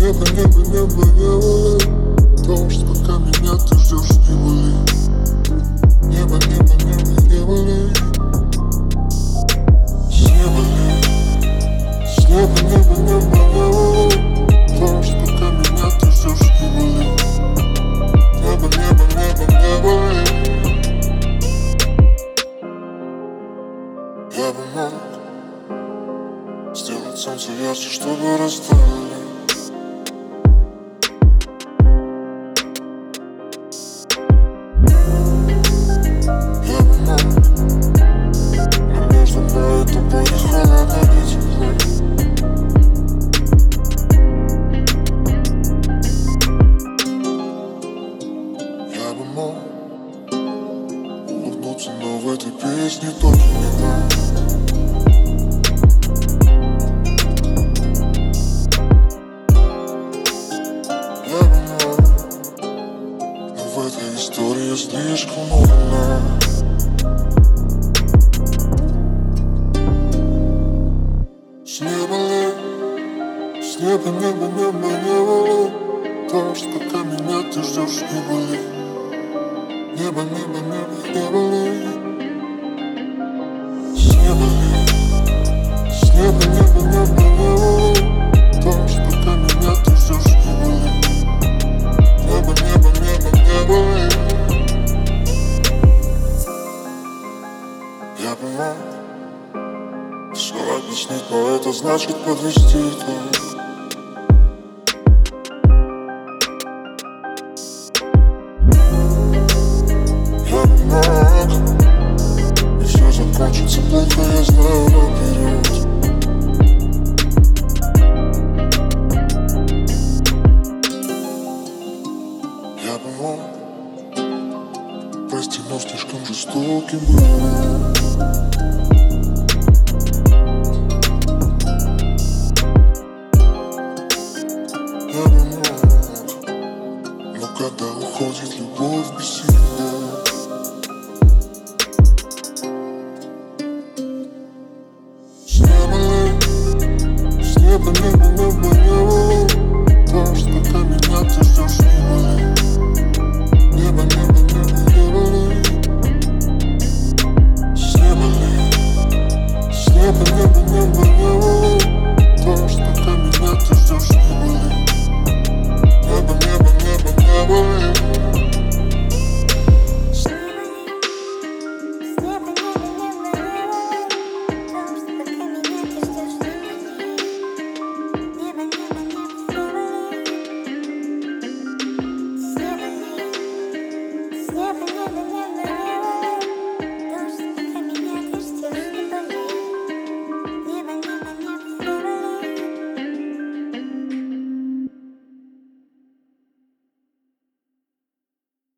неба, неба, неба, неба. Дождь, пока меня ты ждешь, не вали. Небо, небо, небо, не вали. С неба, с неба, небо, небо, не вали. Дождь, пока меня ты ждешь, не вали. Небо, небо, небо, не вали. Я бы мог сделать солнце ярче, чтобы растаяли. Я бы мог, но между мной и тобой не холодно, не тепло. Я бы мог улыбнуться, но в этой песне только не так. Я бы мог, но в этой истории слишком много нас. С неба ли, с неба, неба, неба, неба ли. Дождь, пока меня ты ждешь, не вали. Небо, небо, небо, небо ли. С неба ли, с неба, небо, небо, небо ли. Дождь, пока меня ты ждешь, не вали. Небо, небо, небо, небо ли. Я бы мог все объяснить, но это значит подвести итог. Я бы мог, и все закончится плохо, я знаю наперед. Я бы мог, прости, но слишком жестоким был. Я бы мог, но когда уходит любовь, бессильно.